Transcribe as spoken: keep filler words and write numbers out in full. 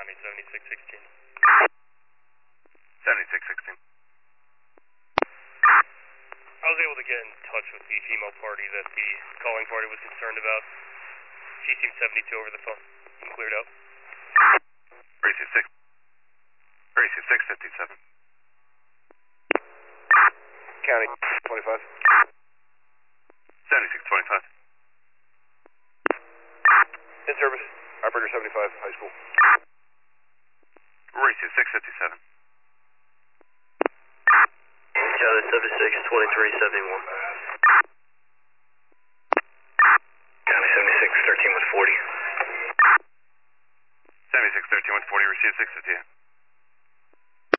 County seventy-six sixteen. seventy-six sixteen. I was able to get in touch with the female party that the calling party was concerned about. She seemed seventy-two over the phone. Cleared out. Gracie six. Gracie six fifty-seven. County twenty-five. seventy-six twenty-five. In service. Operator seventy-five, high school. Gracie six fifty-seven. County seventy-six twenty-three seventy-one. County seventy-six thirteen one forty. seventy-six thirteen one forty, receive six fifty-eight.